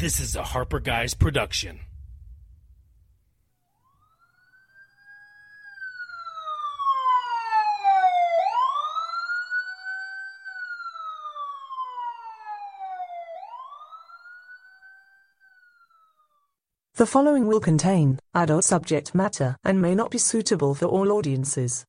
This is a Harper Guys production. The following will contain adult subject matter and may not be suitable for all audiences.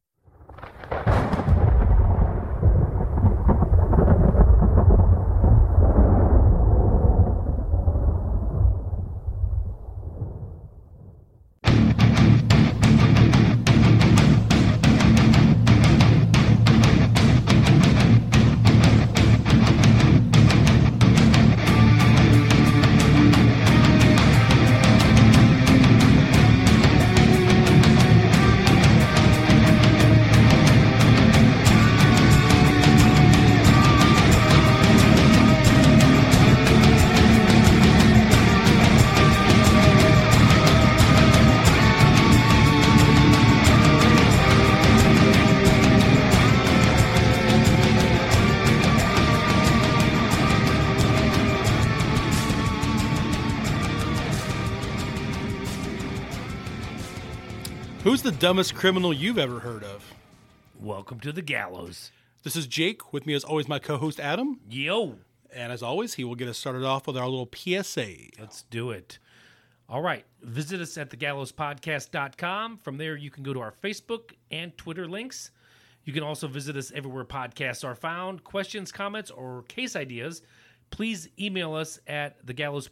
Who's the dumbest criminal you've ever heard of? Welcome to the gallows. This is Jake. With me, as always, my co-host Adam. Yo. And as always, he will get us started off with our little PSA. Let's do it. All right. Visit us at thegallowspodcast.com. From there, you can go to our Facebook and Twitter links. You can also visit us everywhere podcasts are found. Questions, comments, or case ideas, please email us at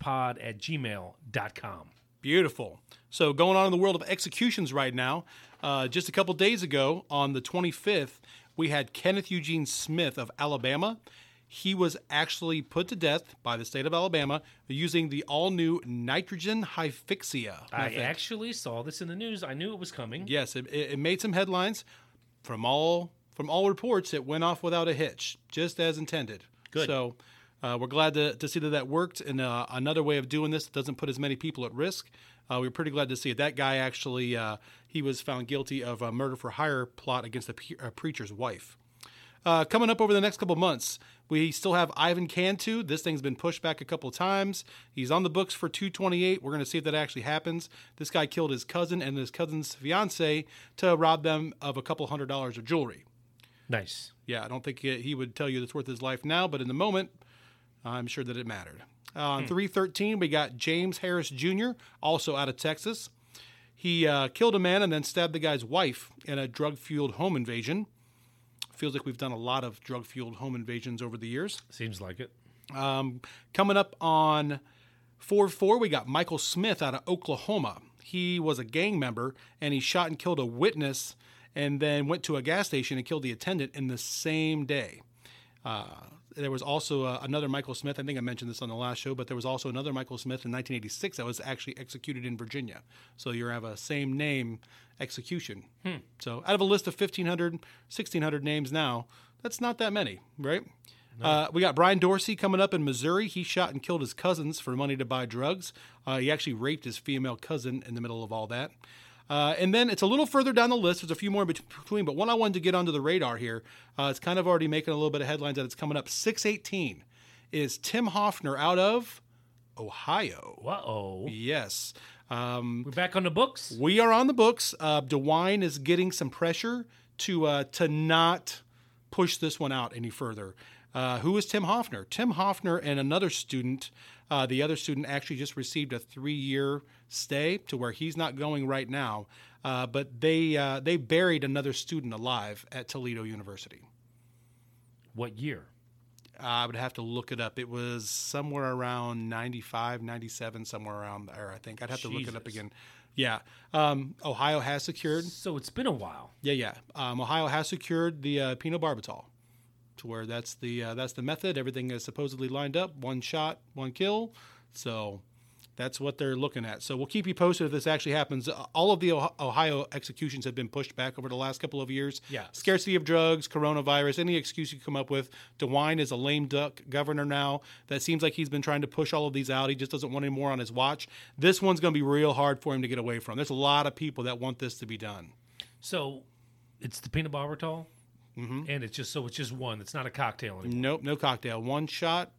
thegallowspod@gmail.com. Beautiful. So going on in the world of executions right now, just a couple days ago on the 25th, we had Kenneth Eugene Smith of Alabama. He was actually put to death by the state of Alabama using the all-new nitrogen hypoxia method. I actually saw this in the news. I knew it was coming. Yes, it made some headlines. From all reports, it went off without a hitch, just as intended. Good. So we're glad to see that worked. And another way of doing this that doesn't put as many people at risk. We were pretty glad to see it. That guy actually, he was found guilty of a murder for hire plot against a preacher's wife. Coming up over the next couple months, we still have Ivan Cantu. This thing's been pushed back a couple of times. He's on the books for 228. We're going to see if that actually happens. This guy killed his cousin and his cousin's fiance to rob them of a couple $100s of jewelry. Nice. Yeah, I don't think he would tell you it's worth his life now, but in the moment, I'm sure that it mattered. On 313, we got James Harris Jr., also out of Texas. He killed a man and then stabbed the guy's wife in a drug-fueled home invasion. Feels like we've done a lot of drug-fueled home invasions over the years. Seems like it. Coming up on 4-4, we got Michael Smith out of Oklahoma. He was a gang member, and he shot and killed a witness and then went to a gas station and killed the attendant in the same day. There was also another Michael Smith. I think I mentioned this on the last show, but there was also another Michael Smith in 1986 that was actually executed in Virginia. So you have a same name execution. So out of a list of 1,500, 1,600 names now, that's not that many, right? No. We got Brian Dorsey coming up in Missouri. He shot and killed his cousins for money to buy drugs. He actually raped his female cousin in the middle of all that. And then it's a little further down the list. There's a few more in between, but one I wanted to get onto the radar here, it's kind of already making a little bit of headlines that it's coming up. 618 is Tim Hoffner out of Ohio. Uh-oh. Yes. We're back on the books? We are on the books. DeWine is getting some pressure to not push this one out any further. Who is Tim Hoffner? Tim Hoffner and another student. The other student actually just received a 3-year stay to where he's not going right now. But they buried another student alive at Toledo University. What year? I would have to look it up. It was somewhere around 95, 97, somewhere around there, I think. I'd have to look it up again. Yeah. Ohio has secured. So it's been a while. Yeah. Ohio has secured the phenobarbital, to where that's the method. Everything is supposedly lined up. One shot, one kill. So that's what they're looking at. So we'll keep you posted if this actually happens. All of the Ohio executions have been pushed back over the last couple of years. Yeah. Scarcity of drugs, coronavirus, any excuse you come up with. DeWine is a lame duck governor now. That seems like he's been trying to push all of these out. He just doesn't want any more on his watch. This one's going to be real hard for him to get away from. There's a lot of people that want this to be done. So it's the phenobarbital, and it's just one. It's not a cocktail anymore. Nope, no cocktail. One shot,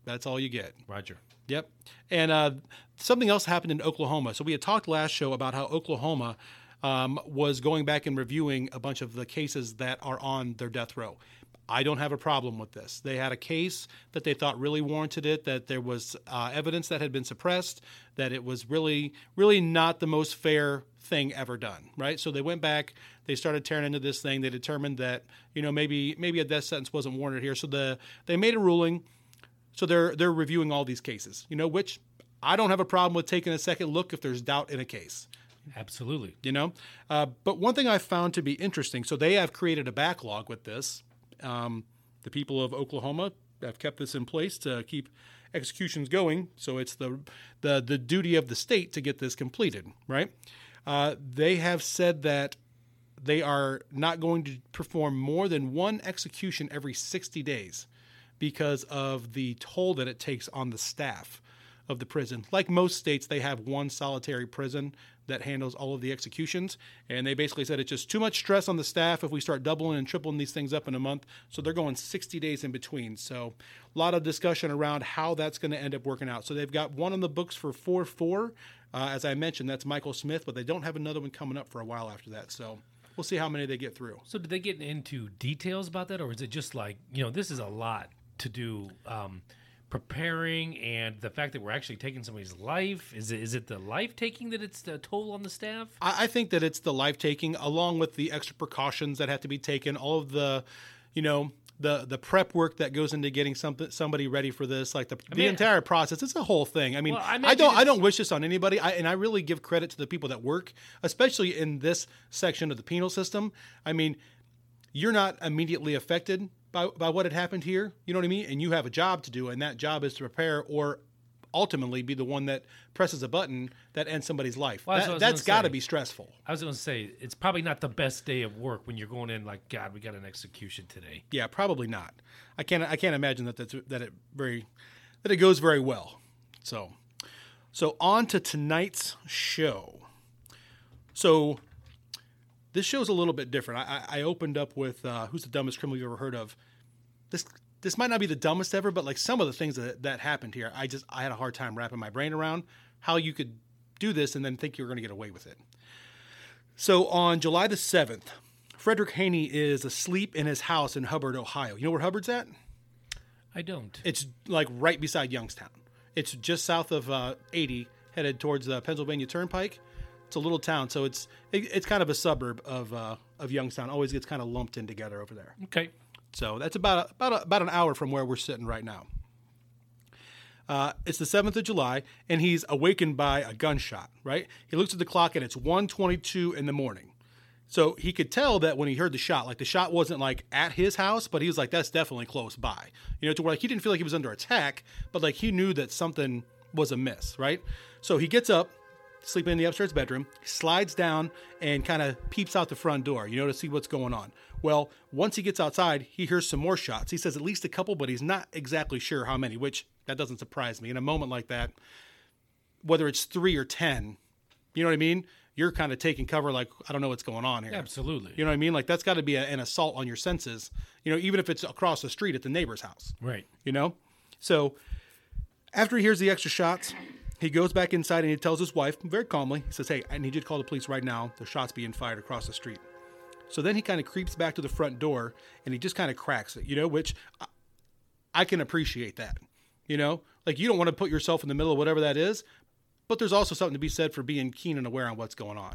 That's all you get. Roger. Yep. And something else happened in Oklahoma. So we had talked last show about how Oklahoma was going back and reviewing a bunch of the cases that are on their death row. I don't have a problem with this. They had a case that they thought really warranted it, that there was evidence that had been suppressed, that it was really, really not the most fair thing ever done, right? So they went back, they started tearing into this thing. They determined that, maybe a death sentence wasn't warranted here. So they made a ruling. So they're reviewing all these cases, which I don't have a problem with taking a second look if there's doubt in a case. Absolutely. But one thing I found to be interesting, so they have created a backlog with this. The people of Oklahoma have kept this in place to keep executions going. So it's the duty of the state to get this completed, right? They have said that they are not going to perform more than one execution every 60 days because of the toll that it takes on the staff of the prison. Like most states, they have one solitary prison that handles all of the executions. And they basically said it's just too much stress on the staff if we start doubling and tripling these things up in a month. So they're going 60 days in between. So a lot of discussion around how that's going to end up working out. So they've got one on the books for 4-4. As I mentioned, that's Michael Smith, but they don't have another one coming up for a while after that. So we'll see how many they get through. So did they get into details about that? Or is it just like, this is a lot to do, preparing, and the fact that we're actually taking somebody's life? Is it the life taking that it's the toll on the staff? I think that it's the life taking, along with the extra precautions that have to be taken, all of the, the prep work that goes into getting somebody ready for this, like the entire process. It's a whole thing. I mean, well, I don't wish this on anybody. And I really give credit to the people that work, especially in this section of the penal system. I mean, you're not immediately affected by what had happened here, you know what I mean? And you have a job to do, and that job is to prepare or ultimately be the one that presses a button that ends somebody's life. Well, that's got to be stressful. I was going to say, it's probably not the best day of work when you're going in like, God, we got an execution today. Yeah, probably not. I can't imagine that it goes very well. So on to tonight's show. So this show's a little bit different. I opened up with Who's the Dumbest Criminal You've Ever Heard Of? This might not be the dumbest ever, but like some of the things that happened here, I had a hard time wrapping my brain around how you could do this and then think you were going to get away with it. So on July the 7th, Frederick Haney is asleep in his house in Hubbard, Ohio. You know where Hubbard's at? I don't. It's like right beside Youngstown. It's just south of 80, headed towards the Pennsylvania Turnpike. It's a little town, so it's kind of a suburb of Youngstown. Always gets kind of lumped in together over there. Okay. So that's about an hour from where we're sitting right now. It's the 7th of July, and he's awakened by a gunshot, right? He looks at the clock, and it's 1:22 in the morning. So he could tell that when he heard the shot, like the shot wasn't like at his house, but he was like, that's definitely close by. To where like he didn't feel like he was under attack, but like he knew that something was amiss, right? So he gets up, sleeping in the upstairs bedroom, slides down and kind of peeps out the front door, to see what's going on. Well, once he gets outside, he hears some more shots. He says at least a couple, but he's not exactly sure how many, which that doesn't surprise me. In a moment like that, whether it's 3 or 10, you know what I mean? You're kind of taking cover like, I don't know what's going on here. Absolutely. You know what I mean? Like that's got to be an assault on your senses, even if it's across the street at the neighbor's house. Right. So after he hears the extra shots, he goes back inside and he tells his wife very calmly, he says, hey, I need you to call the police right now. There's shots being fired across the street. So then he kind of creeps back to the front door and he just kind of cracks it, which I can appreciate that, like you don't want to put yourself in the middle of whatever that is, but there's also something to be said for being keen and aware on what's going on,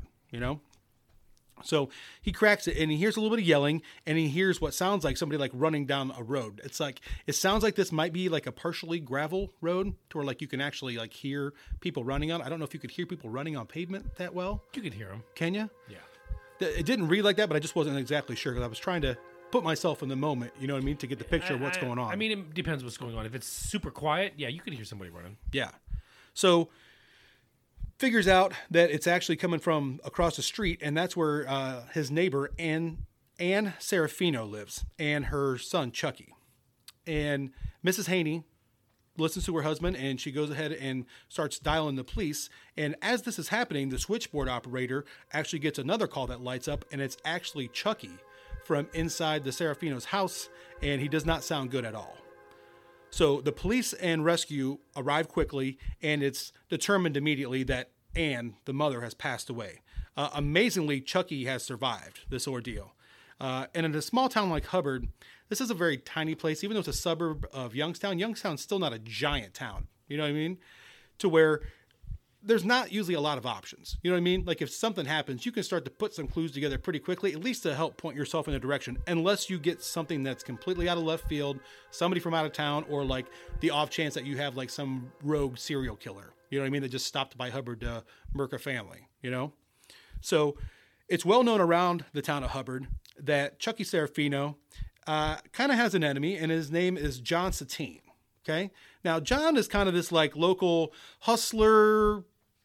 So he cracks it and he hears a little bit of yelling and he hears what sounds like somebody like running down a road. It sounds like this might be like a partially gravel road to where like you can actually like hear people running on. I don't know if you could hear people running on pavement that well. You could hear them. Can you? Yeah. It didn't read like that, but I just wasn't exactly sure because I was trying to put myself in the moment, you know what I mean, to get the picture of what's going on. I mean, it depends what's going on. If it's super quiet, yeah, you could hear somebody running. Yeah. So figures out that it's actually coming from across the street, and that's where his neighbor, Ann Serafino, lives, and her son, Chucky. And Mrs. Haney listens to her husband, and she goes ahead and starts dialing the police. And as this is happening, the switchboard operator actually gets another call that lights up, and it's actually Chucky from inside the Serafino's house, and he does not sound good at all. So the police and rescue arrive quickly, and it's determined immediately that Anne, the mother, has passed away. Amazingly, Chucky has survived this ordeal. And in a small town like Hubbard, this is a very tiny place. Even though it's a suburb of Youngstown, Youngstown's still not a giant town. You know what I mean? To where there's not usually a lot of options. You know what I mean? Like if something happens, you can start to put some clues together pretty quickly, at least to help point yourself in a direction, unless you get something that's completely out of left field, somebody from out of town, or like the off chance that you have like some rogue serial killer. You know what I mean? That just stopped by Hubbard to murk a family, you know? So it's well known around the town of Hubbard that Chucky Serafino kind of has an enemy, and his name is John Satine. Okay. Now, John is kind of this like local hustler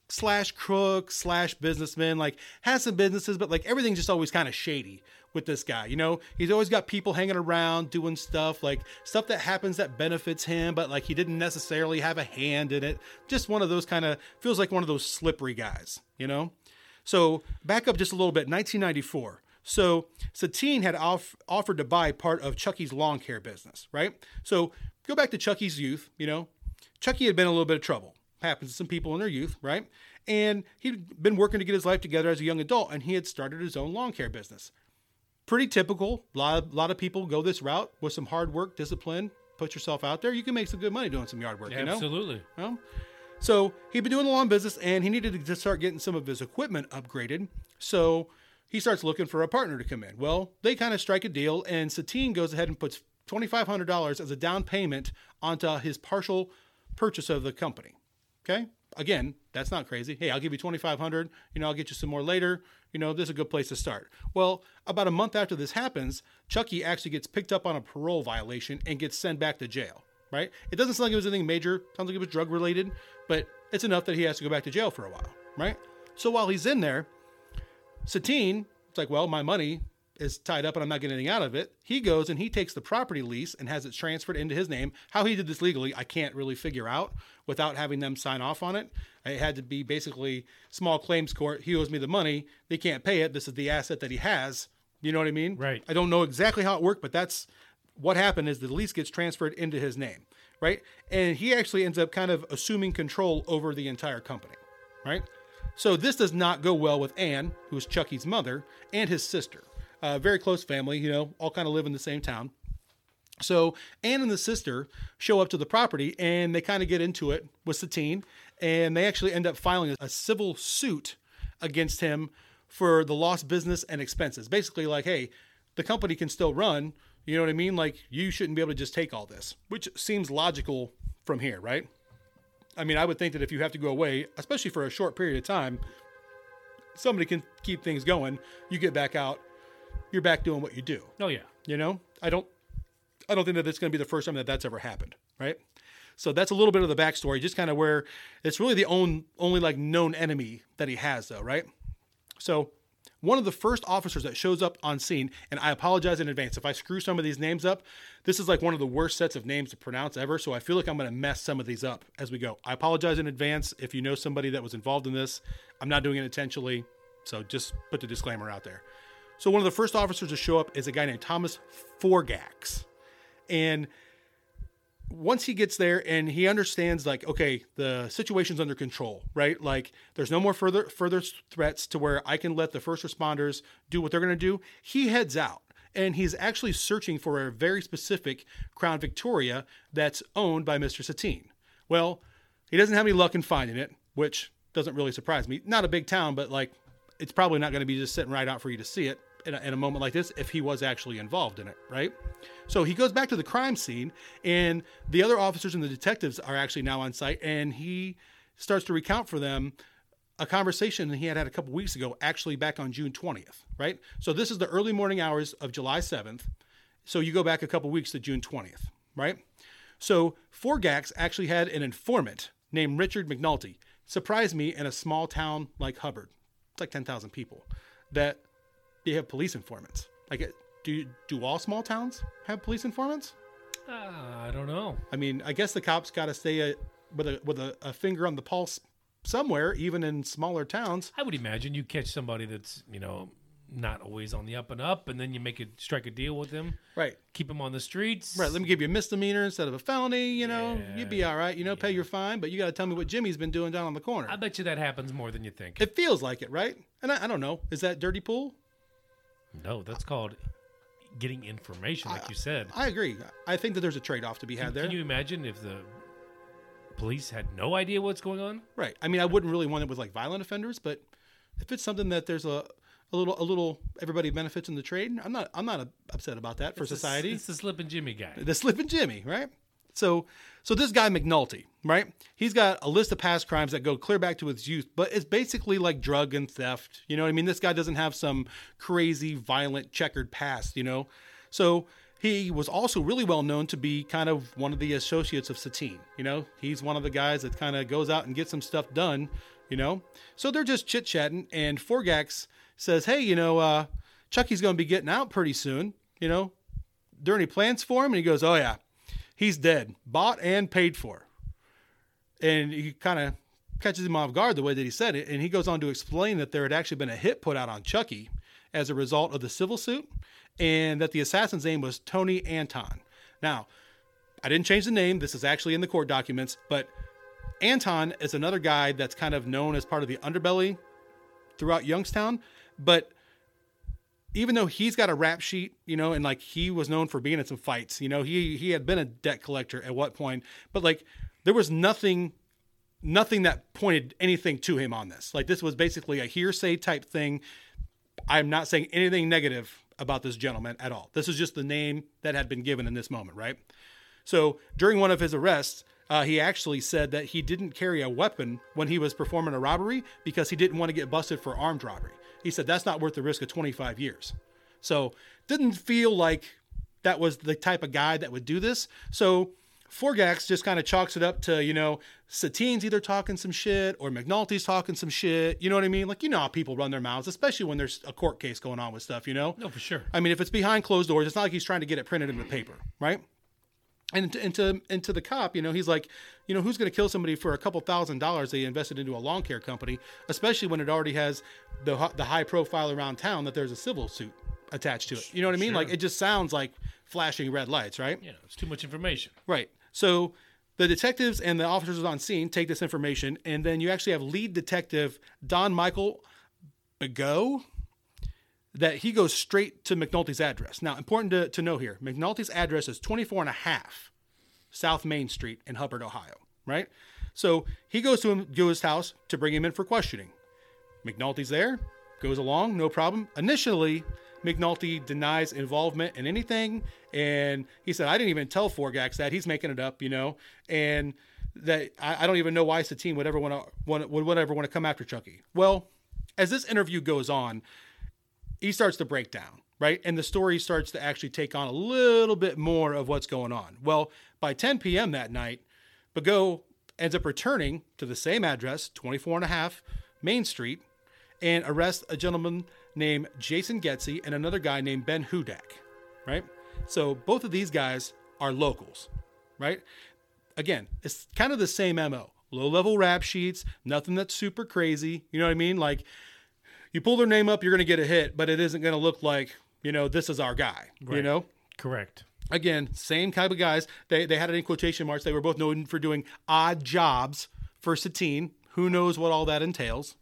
/ crook / businessman, like has some businesses, but like everything's just always kind of shady with this guy. You know, he's always got people hanging around doing stuff, like stuff that happens that benefits him, but like he didn't necessarily have a hand in it. Just one of those kind of feels like one of those slippery guys, you know? So back up just a little bit, 1994. So Satine had offered to buy part of Chucky's lawn care business, right? So go back to Chucky's youth, you know, Chucky had been in a little bit of trouble. Happens to some people in their youth, right? And he'd been working to get his life together as a young adult, and he had started his own lawn care business. Pretty typical. A lot of people go this route with some hard work, discipline, put yourself out there. You can make some good money doing some yard work, Absolutely. You know? So he'd been doing the lawn business, and he needed to start getting some of his equipment upgraded. So he starts looking for a partner to come in. Well, they kind of strike a deal, and Satine goes ahead and puts $2,500 as a down payment onto his partial purchase of the company. Okay. Again, that's not crazy. Hey, I'll give you $2,500. You know, I'll get you some more later. You know, this is a good place to start. Well, about a month after this happens, Chucky actually gets picked up on a parole violation and gets sent back to jail. Right? It doesn't sound like it was anything major. Sounds like it was drug related, but it's enough that he has to go back to jail for a while. Right? So while he's in there, Satine, it's like, well, my money is tied up and I'm not getting anything out of it. He goes and he takes the property lease and has it transferred into his name. How he did this legally, I can't really figure out without having them sign off on it. It had to be basically small claims court. He owes me the money. They can't pay it. This is the asset that he has. You know what I mean? Right. I don't know exactly how it worked, but that's what happened is the lease gets transferred into his name. Right. And he actually ends up kind of assuming control over the entire company. Right. So this does not go well with Anne, who is Chucky's mother, and his sister. Very close family, you know, all kind of live in the same town. So Anne and the sister show up to the property and they kind of get into it with Satine, and they actually end up filing a civil suit against him for the lost business and expenses. Basically like, hey, the company can still run. You know what I mean? Like you shouldn't be able to just take all this, which seems logical from here, right? I mean, I would think that if you have to go away, especially for a short period of time, somebody can keep things going. You get back out. You're back doing what you do. Oh yeah. You know, I don't think that it's going to be the first time that that's ever happened. Right. So that's a little bit of the backstory, just kind of where it's really the only like known enemy that he has though. Right. So one of the first officers that shows up on scene, and I apologize in advance if I screw some of these names up. This is like one of the worst sets of names to pronounce ever. So I feel like I'm going to mess some of these up as we go. I apologize in advance if you know somebody that was involved in this. I'm not doing it intentionally. So just put the disclaimer out there. So one of the first officers to show up is a guy named Thomas Forgax. And once he gets there and he understands like, okay, the situation's under control, right? Like there's no more further threats to where I can let the first responders do what they're going to do. He heads out and he's actually searching for a very specific Crown Victoria that's owned by Mr. Satine. Well, he doesn't have any luck in finding it, which doesn't really surprise me. Not a big town, but like it's probably not going to be just sitting right out for you to see it in a moment like this if he was actually involved in it, right? So he goes back to the crime scene, and the other officers and the detectives are actually now on site, and he starts to recount for them a conversation he had a couple weeks ago, actually back on June 20th, right? So this is the early morning hours of July 7th. So you go back a couple weeks to June 20th, right? So Forgax actually had an informant named Richard McNulty. Surprised me in a small town like Hubbard. It's like 10,000 people that they have police informants. Like, do all small towns have police informants? I don't know. I mean, I guess the cops got to stay with a finger on the pulse somewhere, even in smaller towns. I would imagine you catch somebody that's, you know, not always on the up and up, and then you strike a deal with him, Right. keep him on the streets. Right. Let me give you a misdemeanor instead of a felony. Yeah. You'd be all right. Pay your fine, but you got to tell me what Jimmy's been doing down on the corner. I bet you that happens more than you think. It feels like it, right? And I don't know. Is that dirty pool? No, that's called getting information, like you said. I agree. I think that there's a trade-off to be had there. Can you imagine if the police had no idea what's going on? Right. I mean, I wouldn't really want it with like violent offenders, but if it's something that there's a little everybody benefits in the trade, I'm not upset about that for society. It's the Slippin' Jimmy guy. The Slippin' Jimmy, right? So this guy McNulty, right? He's got a list of past crimes that go clear back to his youth, but it's basically like drug and theft. You know what I mean? This guy doesn't have some crazy, violent, checkered past, So he was also really well known to be kind of one of the associates of Satine. He's one of the guys that kind of goes out and gets some stuff done, So they're just chit-chatting, and Forgax says, hey, Chucky's going to be getting out pretty soon. There any plans for him? And he goes, oh, yeah, he's dead, bought and paid for. And he kind of catches him off guard the way that he said it. And he goes on to explain that there had actually been a hit put out on Chucky as a result of the civil suit, and that the assassin's name was Tony Anton. Now, I didn't change the name. This is actually in the court documents, but Anton is another guy that's kind of known as part of the underbelly throughout Youngstown. But even though he's got a rap sheet, and like he was known for being in some fights, he had been a debt collector at what point, but like there was nothing that pointed anything to him on this. Like this was basically a hearsay type thing. I'm not saying anything negative about this gentleman at all. This is just the name that had been given in this moment, right? So during one of his arrests, he actually said that he didn't carry a weapon when he was performing a robbery because he didn't want to get busted for armed robbery. He said that's not worth the risk of 25 years. So didn't feel like that was the type of guy that would do this. So Forgax just kind of chalks it up to, Satine's either talking some shit or McNulty's talking some shit. You know what I mean? Like, how people run their mouths, especially when there's a court case going on with stuff, No, for sure. I mean, if it's behind closed doors, it's not like he's trying to get it printed in the paper, right? And into the cop, he's like, who's going to kill somebody for a couple $1,000s they invested into a lawn care company, especially when it already has the high profile around town that there's a civil suit attached to it. You know what I mean? Sure. Like it just sounds like flashing red lights, right? Yeah, it's too much information. Right. So the detectives and the officers on scene take this information, and then you actually have lead detective Don Michael Begot, that he goes straight to McNulty's address. Now, important to know here, McNulty's address is 24.5 South Main Street in Hubbard, Ohio, right? So he goes to his house to bring him in for questioning. McNulty's there, goes along, no problem. Initially, McNulty denies involvement in anything, and he said, I didn't even tell Forgax that. He's making it up, and that I don't even know why Satine would ever want to come after Chucky. Well, as this interview goes on, he starts to break down, right? And the story starts to actually take on a little bit more of what's going on. Well, by 10 p.m. that night, Begot ends up returning to the same address, 24.5 Main Street, and arrests a gentleman named Jason Getzey and another guy named Ben Hudak, right? So both of these guys are locals, right? Again, it's kind of the same MO. Low-level rap sheets, nothing that's super crazy. You know what I mean? Like, you pull their name up, you're going to get a hit, but it isn't going to look like, this is our guy, Right. Correct. Again, same type of guys. They had it in quotation marks. They were both known for doing odd jobs for Satine. Who knows what all that entails,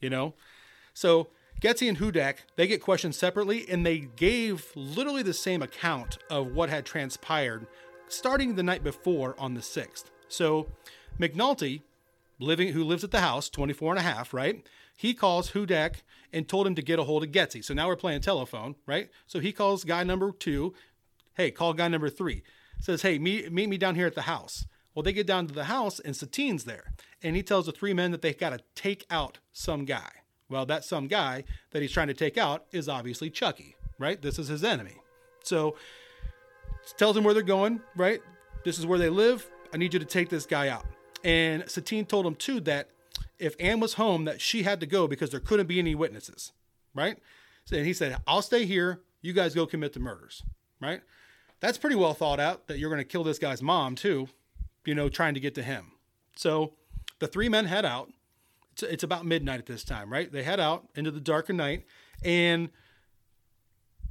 So Getzey and Hudak, they get questioned separately, and they gave literally the same account of what had transpired starting the night before on the 6th. So McNulty, who lives at the house, 24.5, right? He calls Hudak and told him to get a hold of Getzey. So now we're playing telephone, right? So he calls guy number 2. Hey, call guy number 3. Says, hey, meet me down here at the house. Well, they get down to the house and Satine's there. And he tells the 3 men that they got to take out some guy. Well, that some guy that he's trying to take out is obviously Chucky, right? This is his enemy. So tells him where they're going, right? This is where they live. I need you to take this guy out. And Satine told him too that if Ann was home, that she had to go because there couldn't be any witnesses, right? And he said, I'll stay here. You guys go commit the murders, right? That's pretty well thought out that you're going to kill this guy's mom too, trying to get to him. So the 3 men head out. It's about midnight at this time, right? They head out into the dark of night, and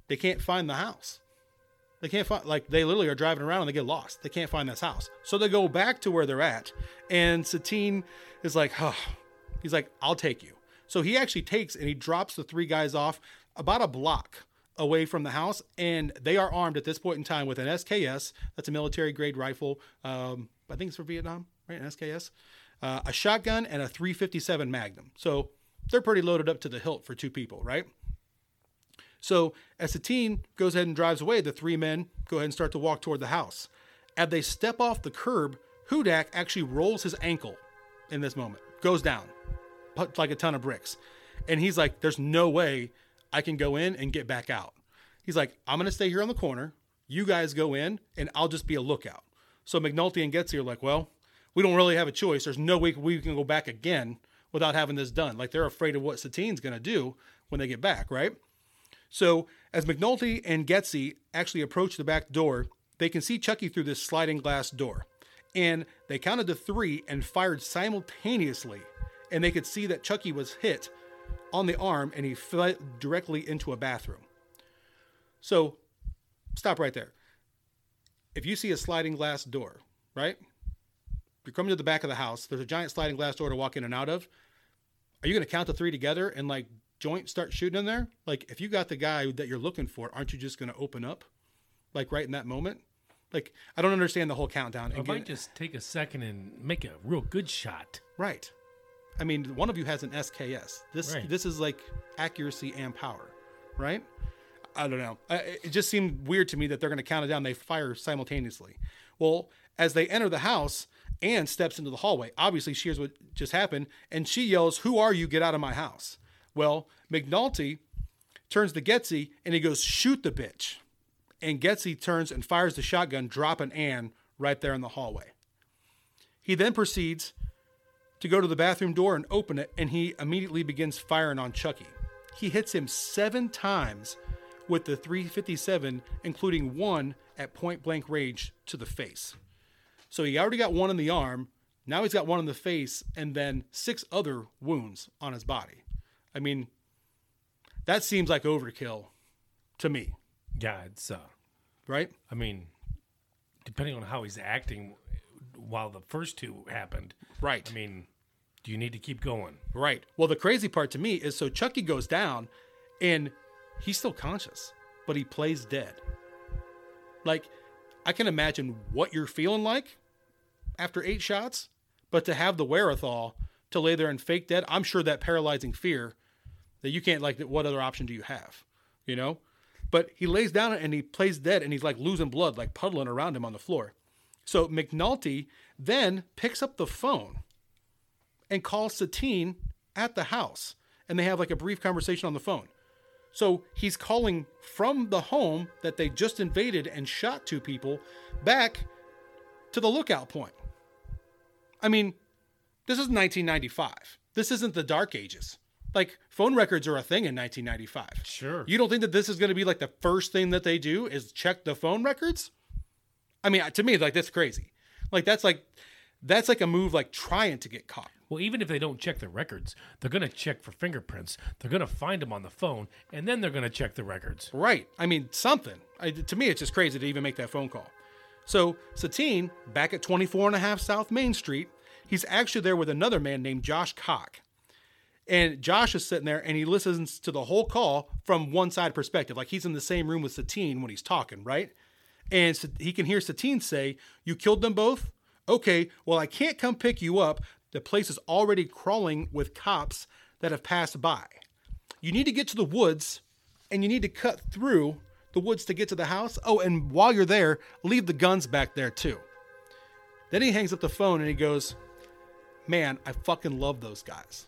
they can't find the house. They can't find, like, they literally are driving around and they get lost. They can't find this house. So they go back to where they're at. And Satine is like, oh, he's like, I'll take you. So he actually takes and he drops the 3 guys off about a block away from the house. And they are armed at this point in time with an SKS. That's a military grade rifle. I think it's for Vietnam, right? An SKS. A shotgun and a .357 Magnum. So they're pretty loaded up to the hilt for 2 people, right? So as Satine goes ahead and drives away, the 3 men go ahead and start to walk toward the house. As they step off the curb, Hudak actually rolls his ankle in this moment, goes down like a ton of bricks. And he's like, there's no way I can go in and get back out. He's like, I'm going to stay here on the corner. You guys go in and I'll just be a lookout. So McNulty and Getsy are like, well, we don't really have a choice. There's no way we can go back again without having this done. Like, they're afraid of what Satine's going to do when they get back, right? So as McNulty and Getsy actually approach the back door, they can see Chucky through this sliding glass door. And they counted to 3 and fired simultaneously. And they could see that Chucky was hit on the arm and he fell directly into a bathroom. So stop right there. If you see a sliding glass door, right? You're coming to the back of the house. There's a giant sliding glass door to walk in and out of. Are you going to count to 3 together and like joint start shooting in there? Like, if you got the guy that you're looking for, aren't you just going to open up like right in that moment? Like, I don't understand the whole countdown. I might just take a second and make a real good shot. Right. I mean, one of you has an SKS. This is like accuracy and power, right? I don't know. It just seemed weird to me that they're going to count it down. They fire simultaneously. Well, as they enter the house, Anne steps into the hallway. Obviously, she hears what just happened, and she yells, "Who are you? Get out of my house." Well, McNulty turns to Getsy, and he goes, "Shoot the bitch." And Getsy turns and fires the shotgun, dropping Anne right there in the hallway. He then proceeds to go to the bathroom door and open it, and he immediately begins firing on Chucky. He hits him 7 times with the .357, including 1 at point-blank range to the face. So he already got 1 in the arm, now he's got 1 in the face, and then 6 other wounds on his body. I mean, that seems like overkill to me. Yeah, it's right? I mean, depending on how he's acting while the first 2 happened. Right. I mean, do you need to keep going? Right. Well, the crazy part to me is, so Chucky goes down and he's still conscious, but he plays dead. Like, I can imagine what you're feeling like after 8 shots, but to have the wherewithal to lay there and fake dead, I'm sure that paralyzing fear that you can't, like, what other option do you have? You know? But he lays down and he plays dead, and he's like losing blood, like puddling around him on the floor. So McNulty then picks up the phone and calls Satine at the house, and they have like a brief conversation on the phone. So he's calling from the home that they just invaded and shot 2 people back to the lookout point. I mean, this is 1995. This isn't the Dark Ages. Like, phone records are a thing in 1995. Sure. You don't think that this is going to be like the first thing that they do is check the phone records? I mean, to me, like, that's crazy. Like, that's like a move like trying to get caught. Well, even if they don't check the records, they're going to check for fingerprints. They're going to find them on the phone, and then they're going to check the records. Right. I mean, something. To me, it's just crazy to even make that phone call. So Satine, back at 24.5 South Main Street, he's actually there with another man named Josh Cock. And Josh is sitting there and he listens to the whole call from one side perspective. Like, he's in the same room with Satine when he's talking, right? And he can hear Satine say, "You killed them both? Okay, well, I can't come pick you up. The place is already crawling with cops that have passed by. You need to get to the woods, and you need to cut through the woods to get to the house. Oh, and while you're there, leave the guns back there too." Then he hangs up the phone and he goes, "Man, I fucking love those guys."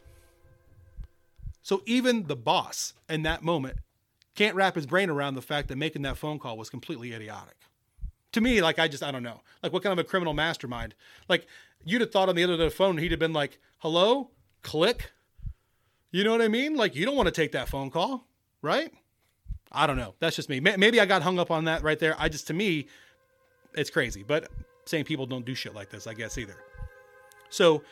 So even the boss in that moment can't wrap his brain around the fact that making that phone call was completely idiotic. To me, like, I don't know. Like, what kind of a criminal mastermind? Like, you'd have thought on the other end of the phone, he'd have been like, "Hello? Click." You know what I mean? Like, you don't want to take that phone call, right? I don't know. That's just me. Maybe I got hung up on that right there. To me, it's crazy. But same people don't do shit like this, I guess, either. So,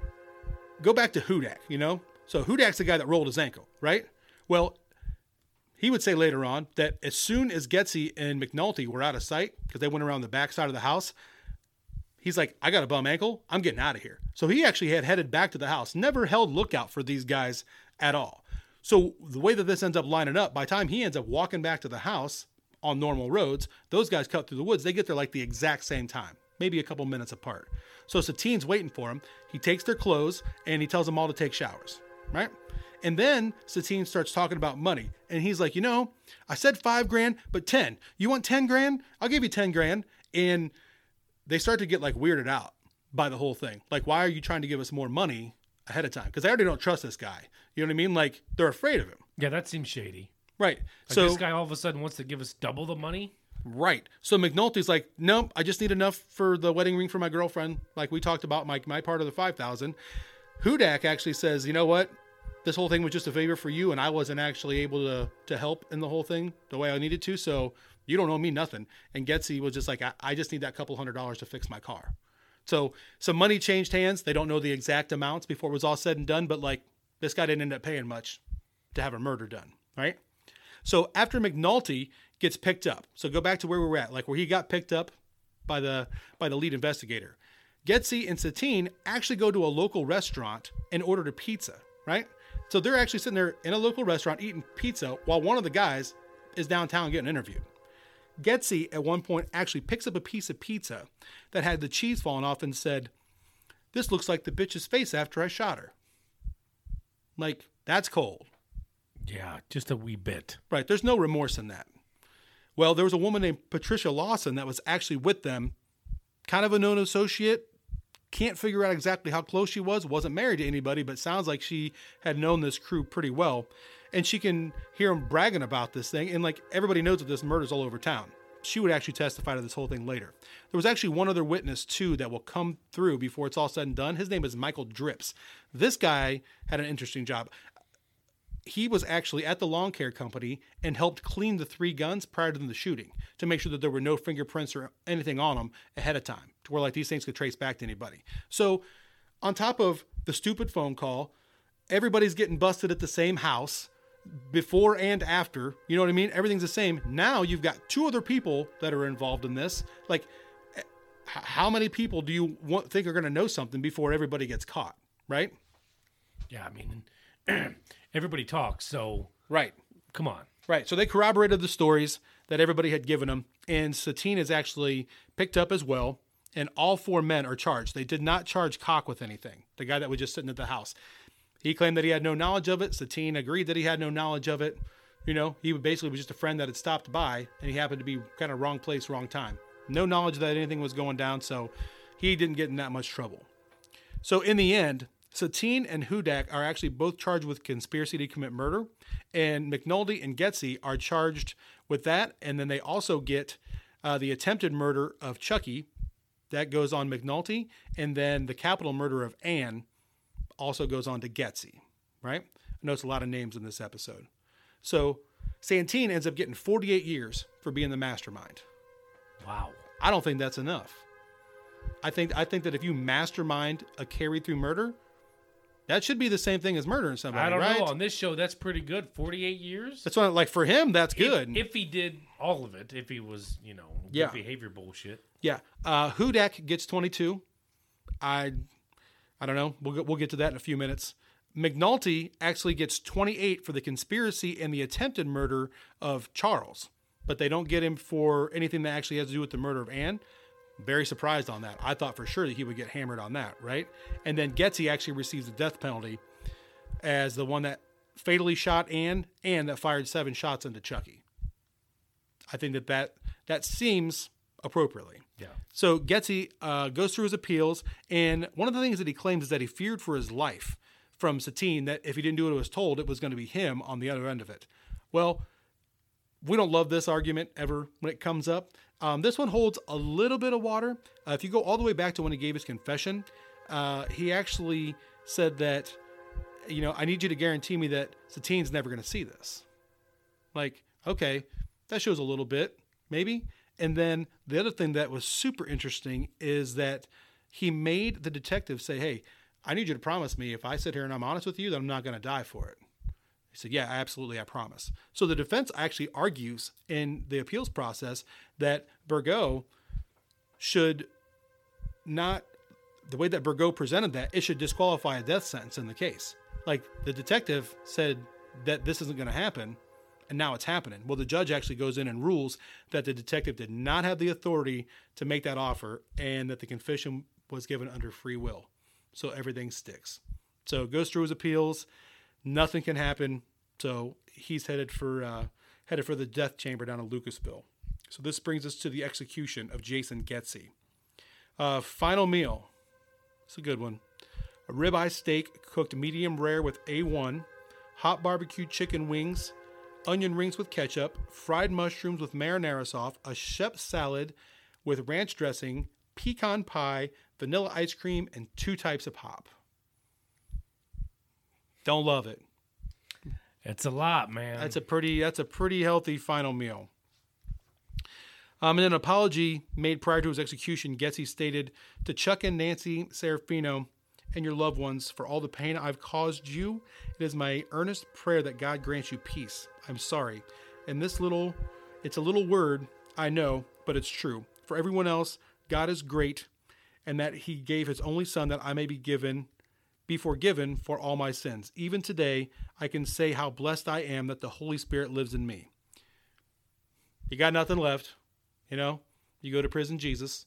go back to Hudak, you know? So Hudak's the guy that rolled his ankle, right? Well, he would say later on that as soon as Getsy and McNulty were out of sight, because they went around the back side of the house, he's like, I got a bum ankle. I'm getting out of here. So he actually had headed back to the house, never held lookout for these guys at all. So the way that this ends up lining up, by the time he ends up walking back to the house on normal roads, those guys cut through the woods. They get there like the exact same time, maybe a couple minutes apart. So Satine's waiting for him. He takes their clothes and he tells them all to take showers, right? And then Satine starts talking about money. And he's like, I said $5,000, but 10. You want 10 grand? I'll give you 10 grand. And they start to get like weirded out by the whole thing. Like, why are you trying to give us more money ahead of time? Because they already don't trust this guy. You know what I mean? Like, they're afraid of him. Yeah, that seems shady. Right. Like so this guy all of a sudden wants to give us double the money? Right. So McNulty's like, nope, I just need enough for the wedding ring for my girlfriend. Like we talked about, my part of the 5,000. Hudak actually says, you know what? This whole thing was just a favor for you, and I wasn't actually able to help in the whole thing the way I needed to, so you don't owe me nothing. And Getsy was just like, I just need that couple $100 to fix my car. So some money changed hands. They don't know the exact amounts before it was all said and done, but like this guy didn't end up paying much to have a murder done, right? So after McNulty gets picked up, so go back to where we were at, like where he got picked up by the lead investigator. Getsy and Satine actually go to a local restaurant and ordered a pizza, right? So they're actually sitting there in a local restaurant eating pizza while one of the guys is downtown getting interviewed. Getsy at one point actually picks up a piece of pizza that had the cheese falling off and said, "This looks like the bitch's face after I shot her." Like, that's cold. Yeah, just a wee bit. Right. There's no remorse in that. Well, there was a woman named Patricia Lawson that was actually with them, kind of a known associate. Can't figure out exactly how close she was. Wasn't married to anybody, but sounds like she had known this crew pretty well. And she can hear them bragging about this thing. And like everybody knows that this murder's all over town. She would actually testify to this whole thing later. There was actually one other witness too that will come through before it's all said and done. His name is Michael Drips. This guy had an interesting job. He was actually at the lawn care company and helped clean the 3 guns prior to the shooting to make sure that there were no fingerprints or anything on them ahead of time to where like these things could trace back to anybody. So on top of the stupid phone call, everybody's getting busted at the same house before and after, you know what I mean? Everything's the same. Now you've got 2 other people that are involved in this. Like, how many people do you think are going to know something before everybody gets caught? Right? Yeah. I mean, everybody talks, so right. Come on. Right. So they corroborated the stories that everybody had given them, and Satine is actually picked up as well, and all 4 men are charged. They did not charge Cock with anything, the guy that was just sitting at the house. He claimed that he had no knowledge of it. Satine agreed that he had no knowledge of it. You know, he basically was just a friend that had stopped by, and he happened to be kind of wrong place, wrong time. No knowledge that anything was going down, so he didn't get in that much trouble. So in the end, Satine and Hudak are actually both charged with conspiracy to commit murder, and McNulty and Getsy are charged with that, and then they also get the attempted murder of Chucky. That goes on McNulty, and then the capital murder of Ann also goes on to Getsy, right? I know it's a lot of names in this episode. So Satine ends up getting 48 years for being the mastermind. Wow. I don't think that's enough. I think that if you mastermind a carry-through murder, that should be the same thing as murdering somebody, I don't right? know. On this show, that's pretty good. 48 years? That's what, like, for him, that's good. If he did all of it, if he was, good behavior bullshit. Yeah. Hudak gets 22. I don't know. We'll get to that in a few minutes. McNulty actually gets 28 for the conspiracy and the attempted murder of Charles, but they don't get him for anything that actually has to do with the murder of Ann. Very surprised on that. I thought for sure that he would get hammered on that, right? And then Getsy actually receives the death penalty as the one that fatally shot Ann and that fired 7 shots into Chucky. I think that seems appropriately. Yeah. So Getsy goes through his appeals, and one of the things that he claims is that he feared for his life from Satine, that if he didn't do what he was told, it was going to be him on the other end of it. Well, we don't love this argument ever when it comes up. This one holds a little bit of water. If you go all the way back to when he gave his confession, he actually said that, I need you to guarantee me that Satine's never going to see this. Like, okay, that shows a little bit, maybe. And then the other thing that was super interesting is that he made the detective say, hey, I need you to promise me if I sit here and I'm honest with you, that I'm not going to die for it. He said, yeah, absolutely, I promise. So the defense actually argues in the appeals process that Burgo should not, the way that Burgo presented that, it should disqualify a death sentence in the case. Like, the detective said that this isn't going to happen, and now it's happening. Well, the judge actually goes in and rules that the detective did not have the authority to make that offer and that the confession was given under free will. So everything sticks. So it goes through his appeals. Nothing can happen. So he's headed for the death chamber down in Lucasville. So this brings us to the execution of Jason Getsy. Final meal. It's a good one. A ribeye steak cooked medium rare with A1, hot barbecue chicken wings, onion rings with ketchup, fried mushrooms with marinara sauce, a Shep salad with ranch dressing, pecan pie, vanilla ice cream, and 2 types of hop. Don't love it. It's a lot, man. That's a pretty healthy final meal. And an apology made prior to his execution, Getsy stated, "To Chuck and Nancy Serafino and your loved ones, for all the pain I've caused you, it is my earnest prayer that God grants you peace. I'm sorry. And it's a little word, I know, but it's true. For everyone else, God is great, and that he gave his only son that I may be forgiven for all my sins. Even today, I can say how blessed I am that the Holy Spirit lives in me." You got nothing left. You go to prison, Jesus,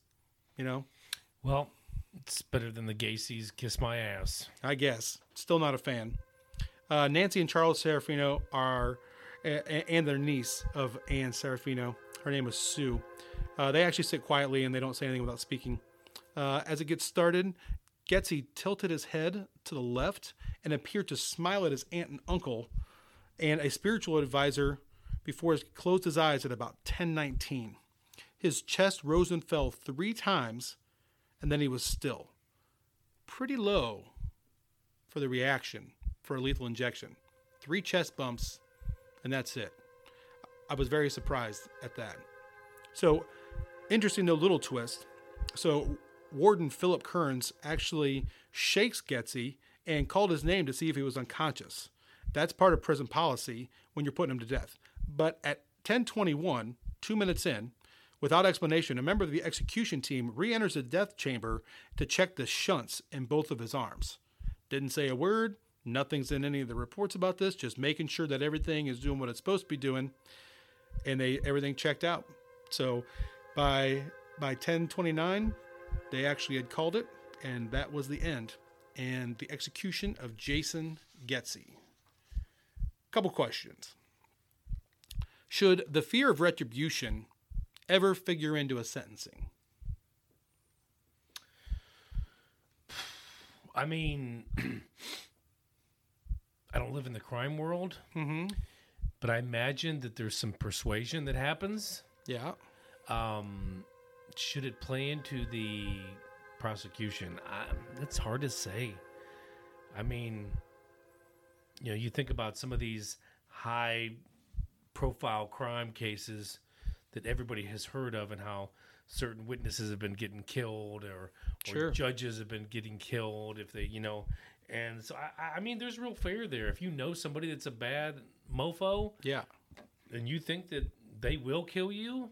Well, it's better than the Gacy's kiss my ass. I guess. Still not a fan. Nancy and Charles Serafino are, and their niece of Anne Serafino, her name was Sue. They actually sit quietly and they don't say anything without speaking. As it gets started, Getsy tilted his head to the left and appeared to smile at his aunt and uncle and a spiritual advisor before he closed his eyes at about 10:19. His chest rose and fell 3 times, and then he was still. Pretty low for the reaction for a lethal injection. 3 chest bumps, and that's it. I was very surprised at that. So, interesting, though, little twist. So, Warden Philip Kearns actually shakes Getsy and called his name to see if he was unconscious. That's part of prison policy when you're putting him to death. But at 10:21, 2 minutes in, without explanation, a member of the execution team re-enters the death chamber to check the shunts in both of his arms. Didn't say a word. Nothing's in any of the reports about this. Just making sure that everything is doing what it's supposed to be doing. And everything checked out. So by 10:29, they actually had called it. And that was the end. And the execution of Jason Getsy. Couple questions. Should the fear of retribution ever figure into a sentencing? I mean, I don't live in the crime world, but I imagine that there's some persuasion that happens. Yeah. Should it play into the prosecution? It's hard to say. I mean, you think about some of these high-profile crime cases that everybody has heard of and how certain witnesses have been getting killed or judges have been getting killed if they, and so I mean, there's real fear there. If you know somebody that's a bad mofo, yeah, and you think that they will kill you,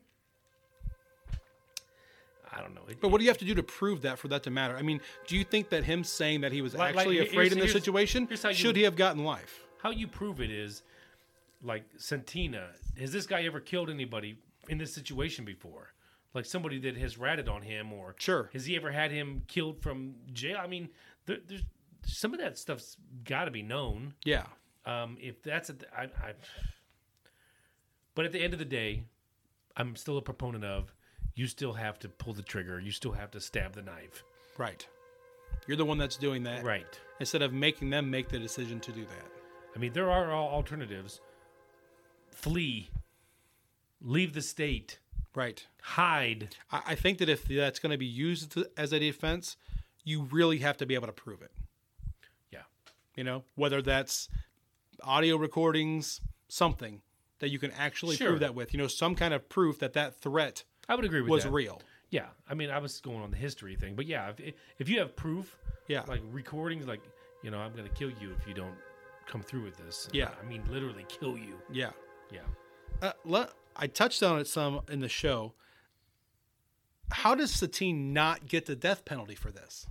I don't know. But what do you have to do to prove that for that to matter? I mean, do you think that him saying that he was actually afraid in this situation, should he have gotten life? How you prove it is, like Santina, has this guy ever killed anybody in this situation before? Like somebody that has ratted on him, or has he ever had him killed from jail? I mean, there's some of that stuff's got to be known. Yeah. If that's but at the end of the day, I'm still a proponent of you still have to pull the trigger. You still have to stab the knife. Right. You're the one that's doing that. Right. Instead of making them make the decision to do that. I mean, there are alternatives. Flee. Leave the state. Right. Hide. I think that if that's going to be used as a defense, you really have to be able to prove it. Yeah. Whether that's audio recordings, something that you can actually prove that with. Some kind of proof that threat I would agree with was that. real. Yeah. I mean, I was going on the history thing. But yeah, if you have proof, like recordings, like, I'm going to kill you if you don't come through with this. Yeah. I mean, literally kill you. Yeah. Yeah. I touched on it some in the show. How does Satine not get the death penalty for this?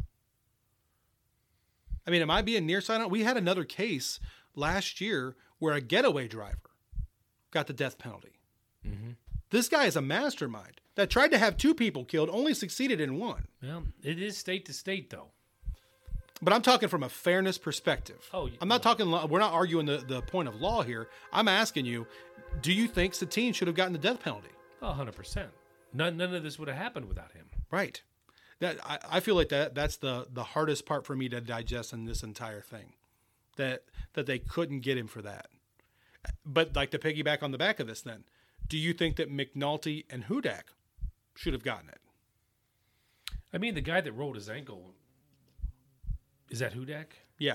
I mean, am I being nearsighted? We had another case last year where a getaway driver got the death penalty. Mm-hmm. This guy is a mastermind that tried to have 2 people killed, only succeeded in 1. Well, it is state to state, though. But I'm talking from a fairness perspective. Oh, I'm not talking, we're not arguing the point of law here. I'm asking you, do you think Satine should have gotten the death penalty? Oh, 100%. None of this would have happened without him. Right. That I feel like that's the hardest part for me to digest in this entire thing. That they couldn't get him for that. But like to piggyback on the back of this then, do you think that McNulty and Hudak should have gotten it? I mean, the guy that rolled his ankle, is that Hudak? Yeah.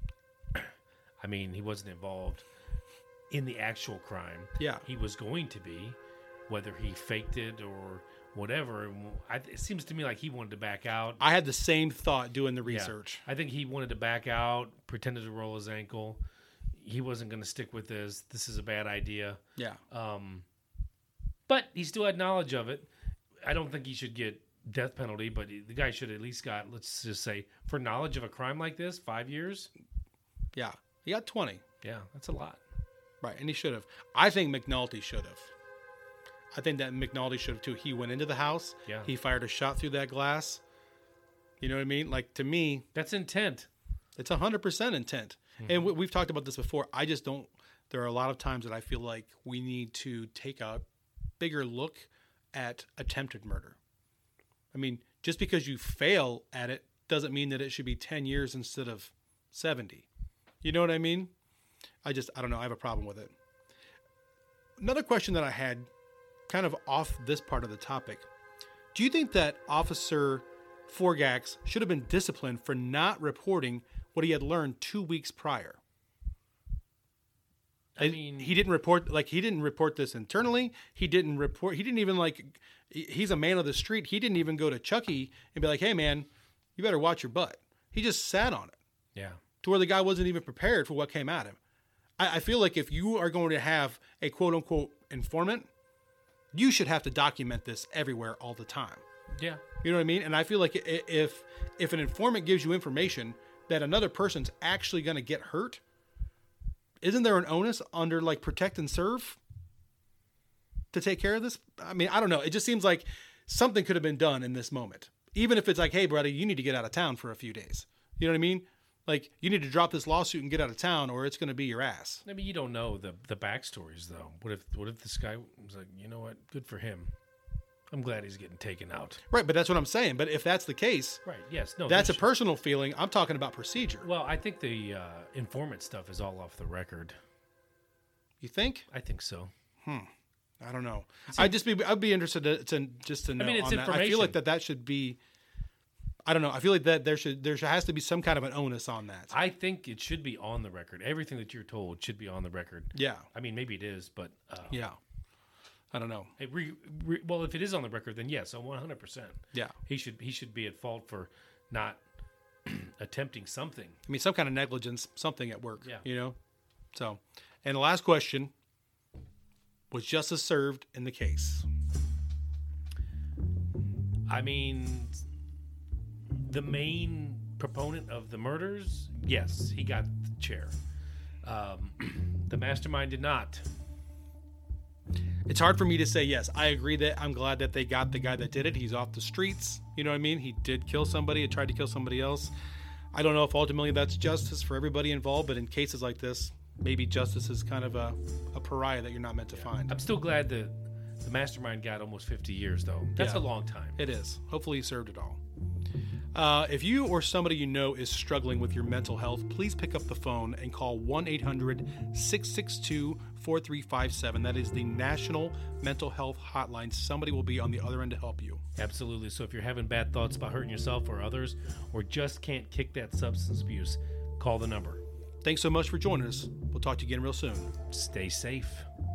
I mean, he wasn't involved in the actual crime. Yeah. He was going to be, whether he faked it or whatever. It seems to me like he wanted to back out. I had the same thought doing the research. Yeah. I think he wanted to back out, pretended to roll his ankle. He wasn't going to stick with this. This is a bad idea. Yeah. But he still had knowledge of it. I don't think he should get death penalty, but the guy should at least got, let's just say, for knowledge of a crime like this, 5 years. Yeah. He got 20. Yeah, that's a lot. Right, and he should have. I think McNulty should have. I think that McNulty should have too. He went into the house. Yeah. He fired a shot through that glass. You know what I mean? Like, to me, That's intent. it's 100% intent. Mm-hmm. And we've talked about this before. I just don't. There are a lot of times that I feel like we need to take a bigger look at attempted murder. I mean, just because you fail at it doesn't mean that it should be 10 years instead of 70. You know what I mean? I don't know. I have a problem with it. Another question that I had, kind of off this part of the topic. Do you think that Officer Forgax should have been disciplined for not reporting what he had learned 2 weeks prior? I mean, he didn't report this internally. He didn't even he's a man of the street. He didn't even go to Chucky and be like, hey man, you better watch your butt. He just sat on it. Yeah. To where the guy wasn't even prepared for what came at him. I feel like if you are going to have a quote unquote informant, you should have to document this everywhere all the time. Yeah. You know what I mean? And I feel like if an informant gives you information that another person's actually going to get hurt, isn't there an onus under like protect and serve to take care of this? I mean, I don't know. It just seems like something could have been done in this moment. Even if it's like, hey, brother, you need to get out of town for a few days. You know what I mean? Like, you need to drop this lawsuit and get out of town or it's going to be your ass. I mean, you don't know the backstories, though. What if this guy was like, you know what? Good for him. I'm glad he's getting taken out. Right, but that's what I'm saying. But if that's the case, right? Yes, no, that's a personal feeling. I'm talking about procedure. Well, I think the informant stuff is all off the record. You think? I think so. I don't know. I'd be interested to know. I mean, it's on that. I feel like that should be. I don't know. I feel like that there has to be some kind of an onus on that. I think it should be on the record. Everything that you're told should be on the record. Yeah. I mean, maybe it is, but yeah. I don't know. Well, if it is on the record, then yes, 100%. Yeah. He should be at fault for not attempting something. I mean, some kind of negligence, something at work. Yeah. You know. So, and the last question: was justice served in the case? I mean, the main proponent of the murders, yes, he got the chair. The mastermind did not. It's hard for me to say yes. I agree that I'm glad that they got the guy that did it. He's off the streets. You know what I mean? He did kill somebody and tried to kill somebody else. I don't know if ultimately that's justice for everybody involved, but in cases like this, maybe justice is kind of a pariah that you're not meant to find. I'm still glad that the mastermind got almost 50 years, though. That's a long time. It is. Hopefully he served it all. If you or somebody you know is struggling with your mental health, please pick up the phone and call 1-800-662-4357. That is the National Mental Health Hotline. Somebody will be on the other end to help you. Absolutely. So if you're having bad thoughts about hurting yourself or others, or just can't kick that substance abuse, call the number. Thanks so much for joining us. We'll talk to you again real soon. Stay safe.